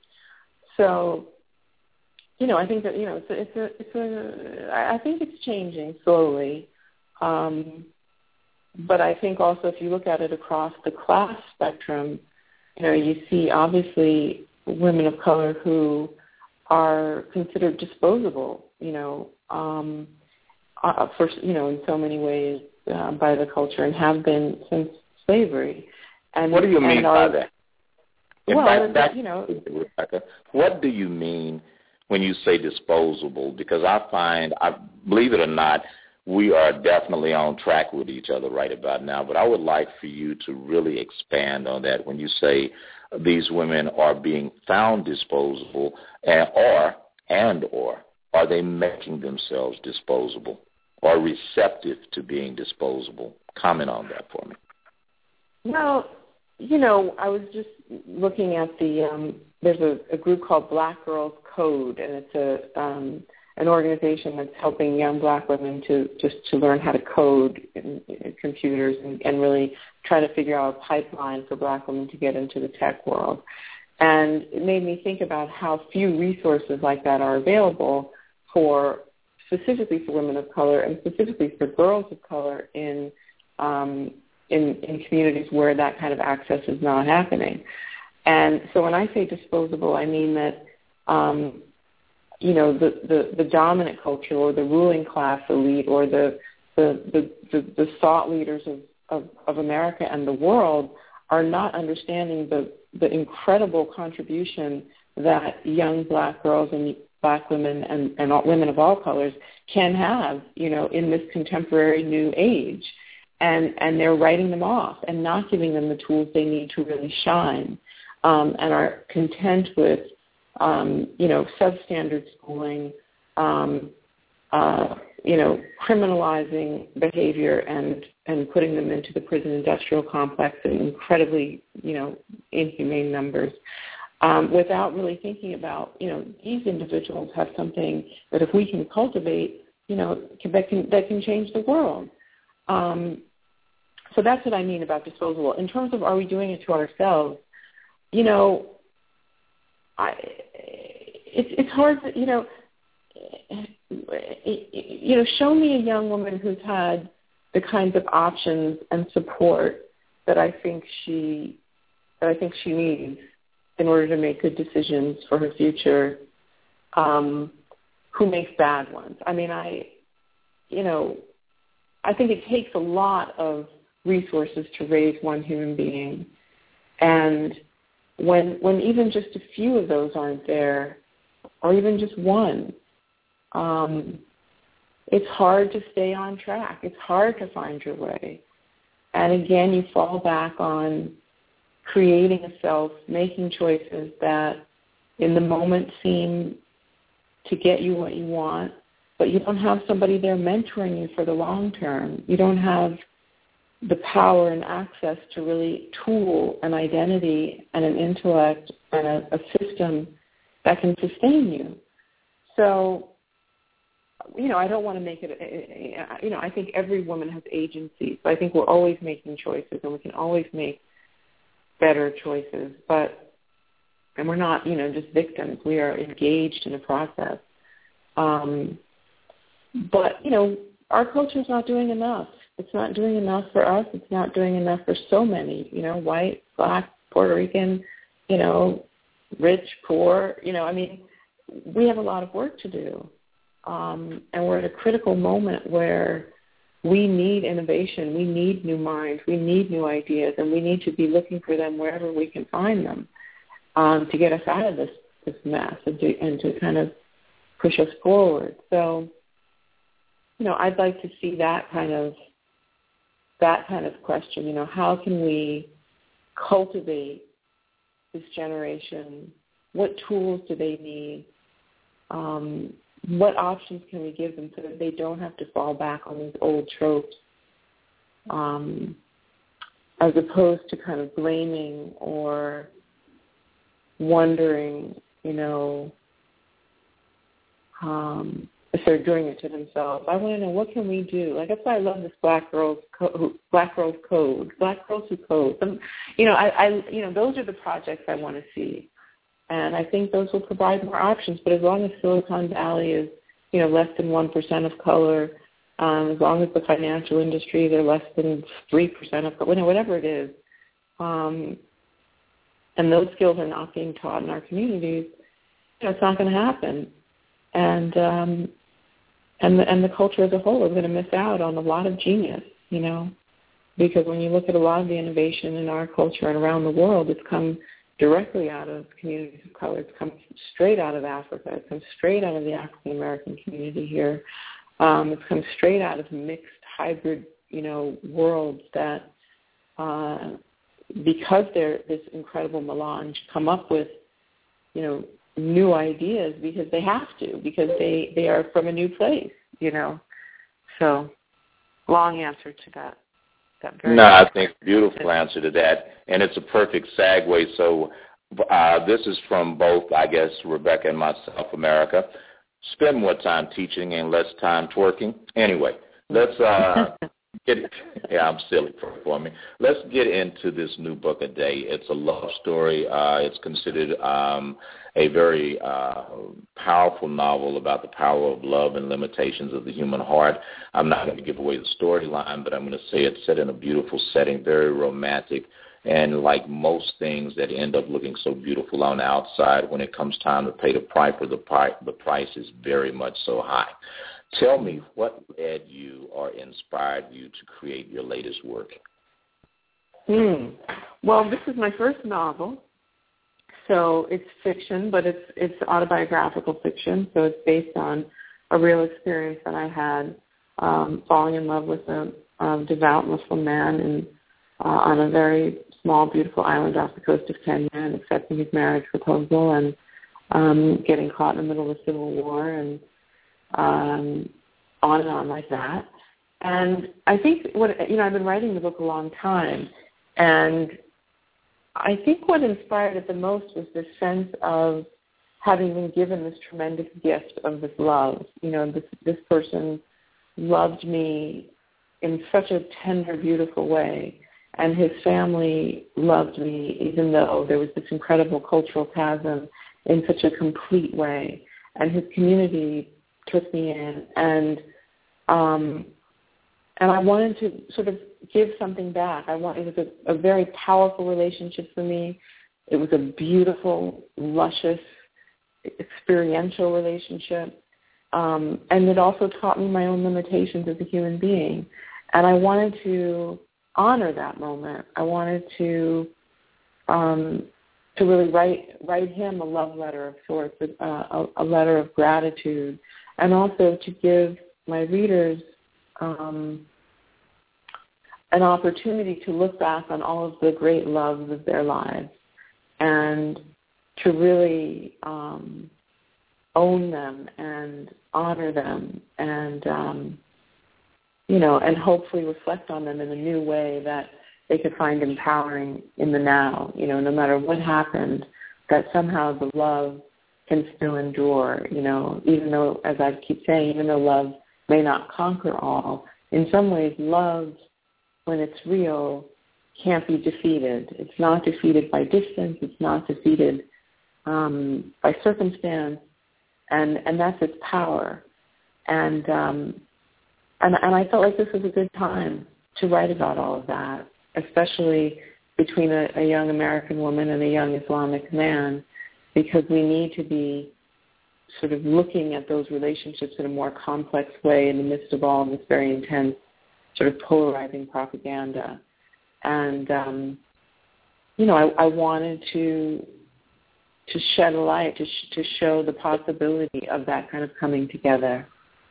So, you know, I think that, you know, it's a, it's a, it's a I think it's changing slowly. Um, but I think also if you look at it across the class spectrum, you know, you see obviously women of color who are considered disposable, you know, um, uh, for, you know, in so many ways uh, by the culture and have been since slavery. And what do you mean are, by that? Well, that, that, you know, Rebecca, what do you mean when you say disposable? Because I find, I believe it or not, we are definitely on track with each other right about now, but I would like for you to really expand on that when you say these women are being found disposable, and or, and or are they making themselves disposable or receptive to being disposable? Comment on that for me. Well, you know, I was just looking at the, um, there's a, a group called Black Girls Code, and it's a um, an organization that's helping young black women to just to learn how to code in, in computers and, and really try to figure out a pipeline for black women to get into the tech world. And it made me think about how few resources like that are available for specifically for women of color and specifically for girls of color in um, in, in communities where that kind of access is not happening. And so when I say disposable, I mean that um, you know, the, the, the dominant culture or the ruling class elite or the the, the, the, the thought leaders of, of, of America and the world are not understanding the, the incredible contribution that young black girls and black women and, and all, women of all colors can have, you know, in this contemporary new age. And, and they're writing them off and not giving them the tools they need to really shine, um, and are content with Um, you know, substandard schooling, um, uh, you know, criminalizing behavior and, and putting them into the prison industrial complex in incredibly, you know, inhumane numbers, um, without really thinking about, you know, these individuals have something that if we can cultivate, you know, can, that, can, that can change the world. Um, so that's what I mean about disposable. In terms of are we doing it to ourselves, you know, I, it's it's hard to, you know, you know, show me a young woman who's had the kinds of options and support that I think she that I think she needs in order to make good decisions for her future, um, who makes bad ones. I mean, I, you know, I think it takes a lot of resources to raise one human being, and when when even just a few of those aren't there, or even just one, um, it's hard to stay on track. It's hard to find your way. And again, you fall back on creating a self, making choices that in the moment seem to get you what you want, but you don't have somebody there mentoring you for the long term. You don't have the power and access to really tool an identity and an intellect and a, a system that can sustain you. So, you know, I don't want to make it, you know, I think every woman has agency. So I think we're always making choices and we can always make better choices. But, and we're not, you know, just victims. We are engaged in a process. Um, but, you know, our culture is not doing enough. It's not doing enough for us. It's not doing enough for so many, you know, white, black, Puerto Rican, you know, rich, poor. You know, I mean, we have a lot of work to do. Um, and we're at a critical moment where we need innovation. We need new minds. We need new ideas. And we need to be looking for them wherever we can find them um, to get us out of this, this mess and to, and to kind of push us forward. So, you know, I'd like to see that kind of that kind of question, you know, how can we cultivate this generation? What tools do they need? Um, what options can we give them so that they don't have to fall back on these old tropes, um, as opposed to kind of blaming or wondering, you know, um, if they're doing it to themselves. I want to know, what can we do? Like, that's why I love this Black Girls Co- Black Girls Code, Black Girls Who Code. Some, you know, I, I, you know, those are the projects I want to see, and I think those will provide more options. But as long as Silicon Valley is, you know, less than one percent of color, um, as long as the financial industry they're less than three percent of color, whatever it is, um, and those skills are not being taught in our communities, you know, it's not going to happen. And um, and the, and the culture as a whole is going to miss out on a lot of genius, you know, because when you look at a lot of the innovation in our culture and around the world, it's come directly out of communities of color. It's come straight out of Africa. It comes straight out of the African American community here. Um, it's come straight out of mixed hybrid, you know, worlds that, uh, because they're this incredible melange, come up with, you know, new ideas because they have to, because they, they are from a new place, you know. So, long answer to that. that very no, I think beautiful answer to that, and it's a perfect segue. So uh, this is from both, I guess, Rebecca and myself, America. Spend more time teaching and less time twerking. Anyway, let's uh, get it. Yeah, I'm silly for, for me. Let's get into this new book, A Day. It's a love story. Uh, it's considered um, a very uh, powerful novel about the power of love and limitations of the human heart. I'm not going to give away the storyline, but I'm going to say it's set in a beautiful setting, very romantic. And like most things that end up looking so beautiful on the outside, when it comes time to pay the price, the price, the price is very much so high. Tell me, what led you or inspired you to create your latest work? Hmm. Well, this is my first novel, so it's fiction, but it's it's autobiographical fiction. So it's based on a real experience that I had, um, falling in love with a um, devout Muslim man and uh, on a very small, beautiful island off the coast of Kenya, and accepting his marriage proposal, and um, getting caught in the middle of a civil war, and um, on and on like that. And I think what, you know, I've been writing the book a long time, and I think what inspired it the most was this sense of having been given this tremendous gift of this love. You know, this this person loved me in such a tender, beautiful way. And his family loved me, even though there was this incredible cultural chasm, in such a complete way. And his community took me in, and um, and I wanted to sort of give something back. I want, it was a, a very powerful relationship for me. It was a beautiful, luscious, experiential relationship. Um, and it also taught me my own limitations as a human being. And I wanted to honor that moment. I wanted to um, to really write write him a love letter of sorts, a, a, a letter of gratitude, and also to give my readers um, an opportunity to look back on all of the great loves of their lives and to really um, own them and honor them and um, you know, and hopefully reflect on them in a new way that they could find empowering in the now. You know, no matter what happened, that somehow the love can still endure, you know, even though, as I keep saying, even though love may not conquer all, in some ways love, when it's real, can't be defeated. It's not defeated by distance. It's not defeated um, by circumstance, and, and that's its power. And, um, and and I felt like this was a good time to write about all of that, especially between a, a young American woman and a young Islamic man, because we need to be sort of looking at those relationships in a more complex way in the midst of all this very intense, sort of polarizing propaganda. And, um, you know, I, I wanted to to shed a light, to, sh- to show the possibility of that kind of coming together.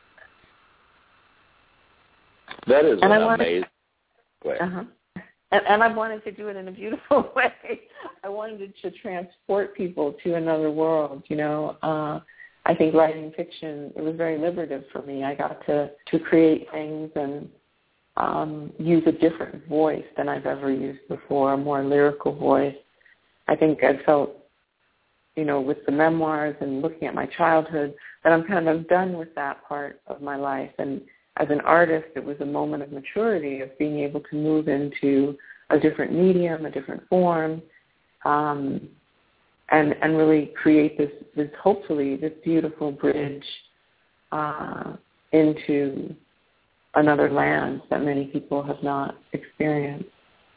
That is and an I wanted, amazing way. Uh-huh. And, and I wanted to do it in a beautiful way. I wanted to transport people to another world, you know. Uh, I think writing fiction, it was very liberative for me. I got to, to create things and um, use a different voice than I've ever used before, a more lyrical voice. I think I felt, you know, with the memoirs and looking at my childhood, that I'm kind of done with that part of my life. And as an artist, it was a moment of maturity, of being able to move into a different medium, a different form, um, and and really create this, this hopefully, this beautiful bridge uh, into another land that many people have not experienced.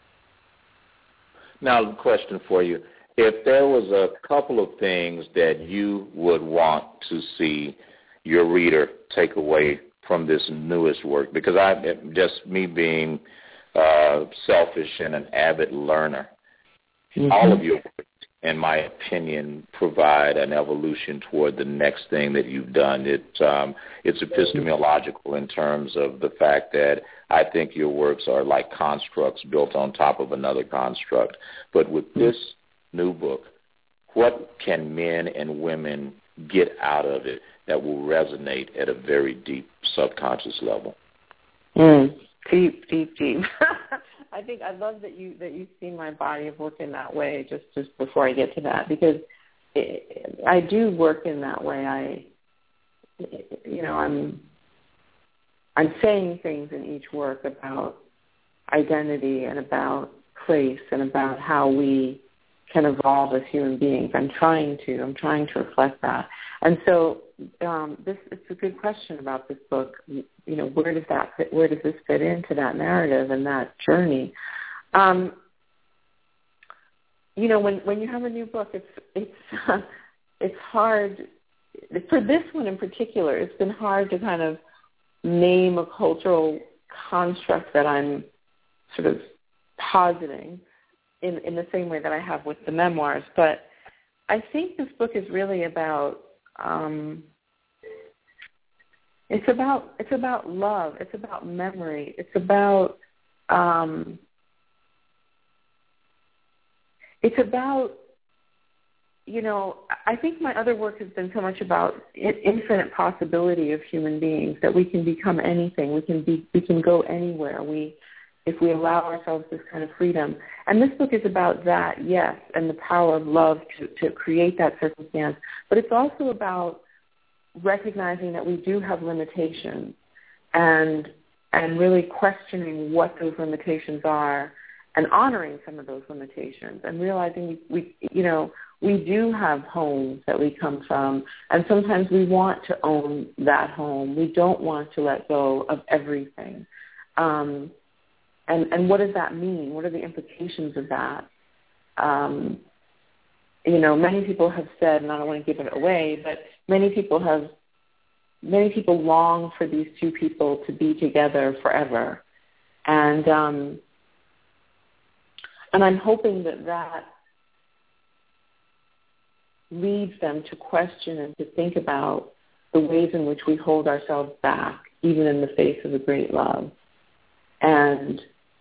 Now, a question for you. If there was a couple of things that you would want to see your reader take away from this newest work, because I, just me being uh, selfish and an avid learner, mm-hmm. all of your work in my opinion, provide an evolution toward the next thing that you've done. It, um, it's epistemological in terms of the fact that I think your works are like constructs built on top of another construct. But with this new book, what can men and women get out of it that will resonate at a very deep subconscious level? Mm, deep, deep, deep. I think I love that you that you see my body of work in that way. Just just before I get to that, because it, I do work in that way. I, you know, I'm I'm saying things in each work about identity and about place and about how we can evolve as human beings. I'm trying to. I'm trying to reflect that. And so um, this it's a good question about this book. You know, where does that fit, where does this fit into that narrative and that journey? Um, you know, when when you have a new book, it's it's uh, it's hard for this one in particular. It's been hard to kind of name a cultural construct that I'm sort of positing in in the same way that I have with the memoirs. But I think this book is really about. Um, It's about it's about love. It's about memory. It's about um, it's about you know. I think my other work has been so much about infinite possibility of human beings, that we can become anything. We can be we can go anywhere. We if we allow ourselves this kind of freedom. And this book is about that, yes, and the power of love to, to create that circumstance. But it's also about recognizing that we do have limitations and and really questioning what those limitations are and honoring some of those limitations and realizing we, we you know, we do have homes that we come from, and sometimes we want to own that home. We don't want to let go of everything. Um, and, and what does that mean? What are the implications of that? Um, you know, many people have said, and I don't want to give it away, but many people have, many people long for these two people to be together forever. And, um, and I'm hoping that that leads them to question and to think about the ways in which we hold ourselves back, even in the face of a great love. And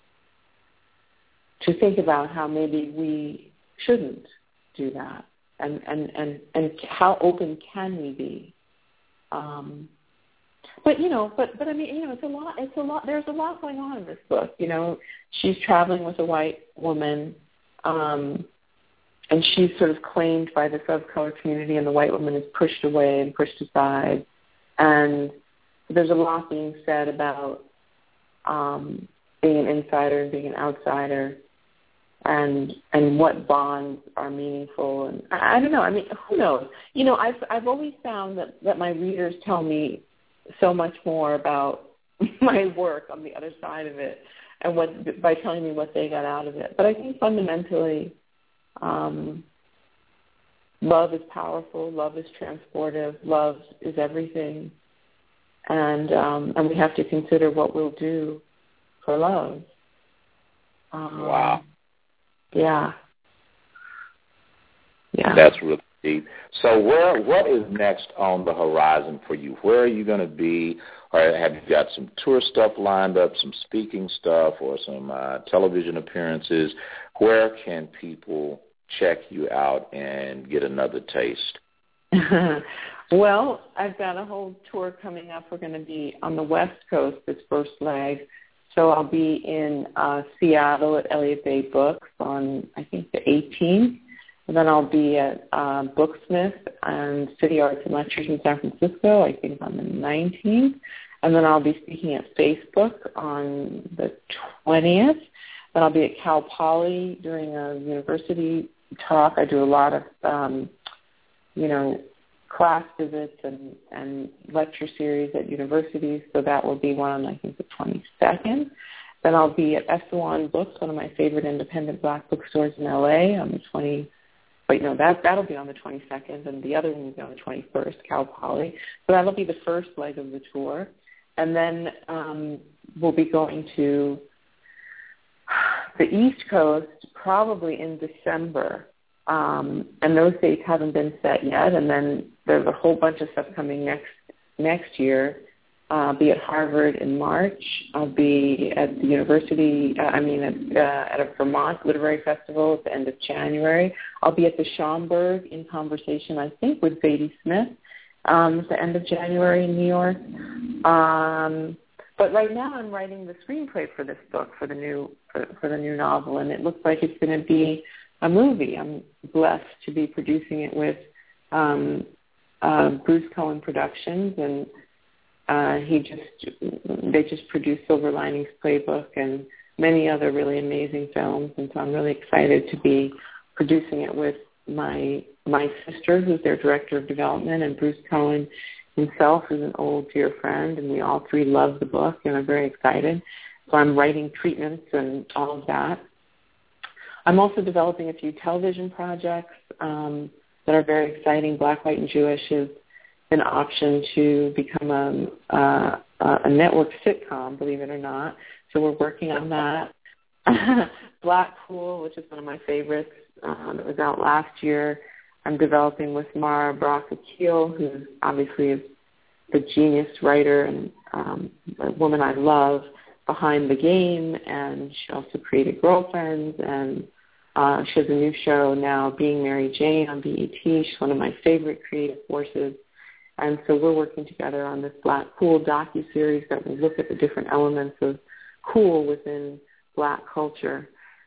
to think about how maybe we shouldn't do that, and, and, and, and how open can we be? Um, but you know, but but I mean, you know, it's a lot. It's a lot. There's a lot going on in this book. You know, she's traveling with a white woman, um, and she's sort of claimed by the sub-color community, and the white woman is pushed away and pushed aside. And there's a lot being said about um, being an insider and being an outsider, and and what bonds are meaningful. And I, I don't know. I mean, who knows? You know, I've I've always found that, that my readers tell me so much more about my work on the other side of it, and what by telling me what they got out of it. But I think fundamentally, um, love is powerful. Love is transportive. Love is everything, and um, and we have to consider what we'll do for love. Um, wow. Yeah. Yeah. That's really deep. So where what is next on the horizon for you? Where are you going to be? Or have you got some tour stuff lined up, some speaking stuff, or some uh, television appearances? Where can people check you out and get another taste? Well, I've got a whole tour coming up. We're going to be on the West Coast this first leg. So I'll be in uh, Seattle at Elliott Bay Books on, I think, the eighteenth. And then I'll be at uh, Booksmith and City Arts and Lectures in San Francisco, I think, on the nineteenth. And then I'll be speaking at Facebook on the twentieth. Then I'll be at Cal Poly doing a university talk. I do a lot of, um, you know, class visits and, and lecture series at universities, so that will be one on, I think, the twenty-second. Then I'll be at Esalen Books, one of my favorite independent black bookstores in L A, on the twentieth. Wait, no, that, that'll be on the twenty-second, and the other one will be on the twenty-first, Cal Poly. So that'll be the first leg of the tour. And then um, we'll be going to the East Coast probably in December. Um, and those dates haven't been set yet. And then there's a whole bunch of stuff coming next next year. Uh, I'll be at Harvard in March. I'll be at the university, uh, I mean, at, uh, at a Vermont Literary Festival at the end of January. I'll be at the Schomburg in conversation, I think, with Zadie Smith um, at the end of January in New York. Um, but right now I'm writing the screenplay for this book, for the new for, for the new novel, and it looks like it's going to be a movie. I'm blessed to be producing it with um, uh, Bruce Cohen Productions, and Uh, he just, they just produced Silver Linings Playbook and many other really amazing films, and so I'm really excited to be producing it with my my sister, who's their director of development, and Bruce Cohen himself is an old dear friend, and we all three love the book, and I'm very excited. So I'm writing treatments and all of that. I'm also developing a few television projects um, that are very exciting. Black, White, and Jewish is an option to become a, uh, a network sitcom, believe it or not. So we're working on that. Black Pool, which is one of my favorites, um, it was out last year. I'm developing with Mara Brock Akil, who obviously is the genius writer and um, a woman I love, behind the game, and she also created Girlfriends, and uh, she has a new show now, Being Mary Jane, on B E T. She's one of my favorite creative forces. And so we're working together on this Black Cool docuseries that will look at the different elements of cool within Black culture.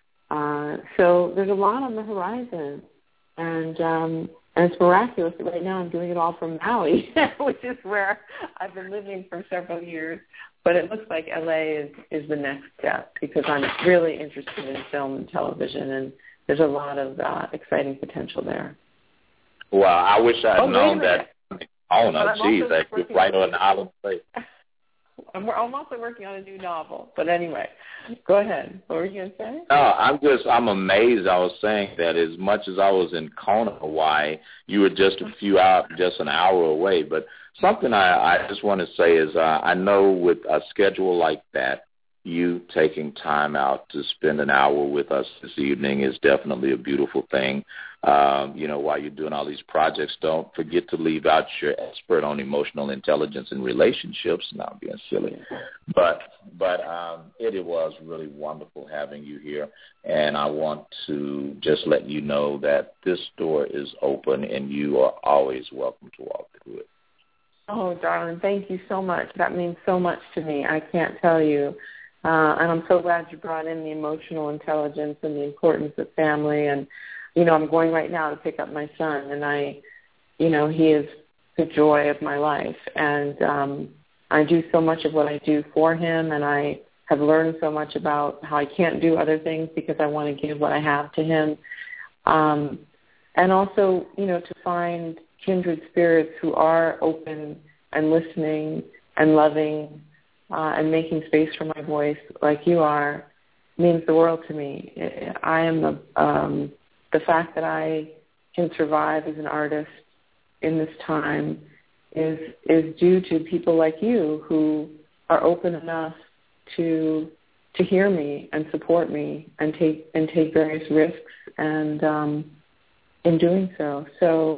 Uh, so there's a lot on the horizon, and um, and it's miraculous that right now I'm doing it all from Maui, which is where I've been living for several years. But it looks like L A is, is the next step, because I'm really interested in film and television, and there's a lot of uh, exciting potential there. Well, I wish I had oh, known that. Oh, no, geez, I get right on the island place. I'm, I'm also working on a new novel. But anyway, go ahead. What were you going to say? No, I'm just, I'm amazed. I was saying that as much as I was in Kona, Hawaii, you were just a few hours, just an hour away. But something I, I just want to say is uh, I know with a schedule like that, you taking time out to spend an hour with us this evening is definitely a beautiful thing. Um, you know, while you're doing all these projects, don't forget to leave out your expert on emotional intelligence and relationships. Now I'm being silly. But but um, it, it was really wonderful having you here. And I want to just let you know that this door is open and you are always welcome to walk through it. Oh, darling, thank you so much. That means so much to me. I can't tell you. Uh, and I'm so glad you brought in the emotional intelligence and the importance of family. And, you know, I'm going right now to pick up my son, and I, you know, he is the joy of my life. And um, I do so much of what I do for him, and I have learned so much about how I can't do other things because I want to give what I have to him. Um, and also, you know, to find kindred spirits who are open and listening and loving Uh, and making space for my voice like you are means the world to me. I am the, um, the fact that I can survive as an artist in this time is is due to people like you who are open enough to to hear me and support me and take and take various risks and um, in doing so. So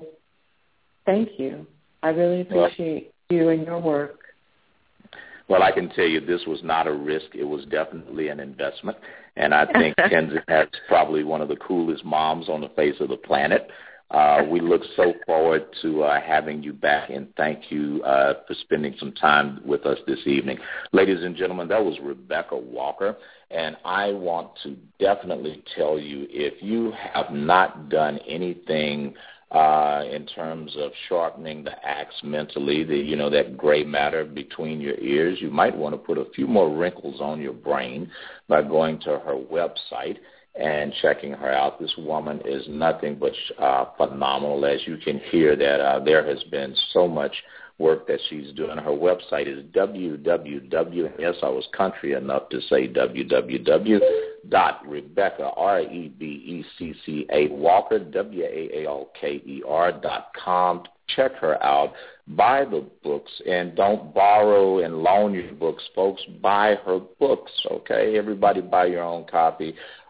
thank you. I really appreciate you and your work. Well, I can tell you this was not a risk. It was definitely an investment. And I think Kenzie has probably one of the coolest moms on the face of the planet. Uh, we look so forward to uh, having you back, and thank you uh, for spending some time with us this evening. Ladies and gentlemen, that was Rebecca Walker. And I want to definitely tell you, if you have not done anything Uh, in terms of sharpening the axe mentally, the, you know, that gray matter between your ears, you might want to put a few more wrinkles on your brain by going to her website and checking her out. This woman is nothing but uh, phenomenal. As you can hear, that uh, there has been so much work that she's doing. Her website is w w w, yes, I was country enough to say w w w dot Rebecca, R E B E C C A, Walker, W A A L K E R dot com. Check her out. Buy the books, and don't borrow and loan your books, folks. Buy her books, okay? Everybody buy your own copy.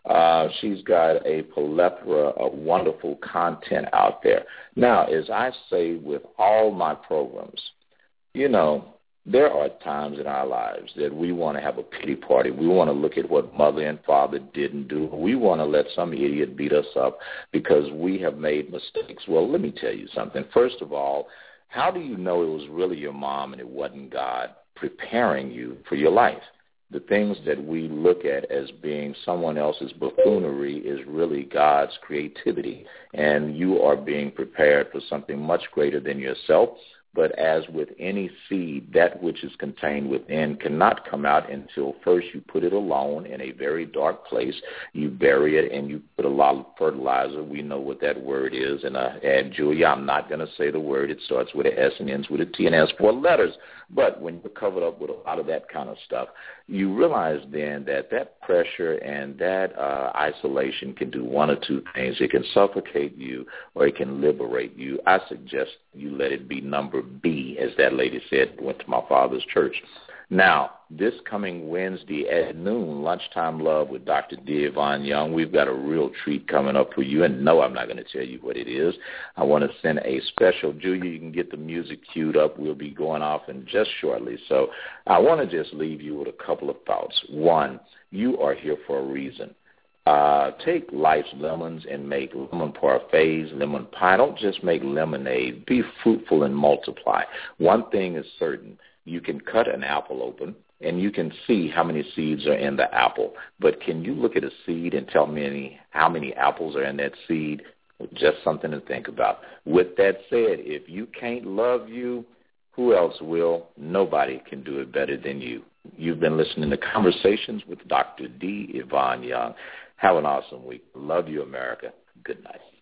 Uh, she's got a plethora of wonderful content out there. Now, as I say with all my programs, you know, there are times in our lives that we want to have a pity party. We want to look at what mother and father didn't do. We want to let some idiot beat us up because we have made mistakes. Well, let me tell you something. First of all, how do you know it was really your mom and it wasn't God preparing you for your life? The things that we look at as being someone else's buffoonery is really God's creativity, and you are being prepared for something much greater than yourself. But as with any seed, that which is contained within cannot come out until first you put it alone in a very dark place. You bury it and you put a lot of fertilizer. We know what that word is. And, uh, and Julia, I'm not going to say the word. It starts with an S and ends with a T and has four letters. But when you're covered up with a lot of that kind of stuff, you realize then that that pressure and that uh, isolation can do one or two things. It can suffocate you or it can liberate you. I suggest you let it be number B, as that lady said, went to my father's church. Now, this coming Wednesday at noon, Lunchtime Love with Doctor D. Yvonne Young, we've got a real treat coming up for you. And no, I'm not going to tell you what it is. I want to send a special, Julia, you can get the music queued up. We'll be going off in just shortly. So I want to just leave you with a couple of thoughts. One, you are here for a reason. Uh, take life's lemons and make lemon parfaits, lemon pie. Don't just make lemonade. Be fruitful and multiply. One thing is certain. You can cut an apple open, and you can see how many seeds are in the apple. But can you look at a seed and tell me how many apples are in that seed? Just something to think about. With that said, if you can't love you, who else will? Nobody can do it better than you. You've been listening to Conversations with Doctor D. Yvonne Young. Have an awesome week. Love you, America. Good night.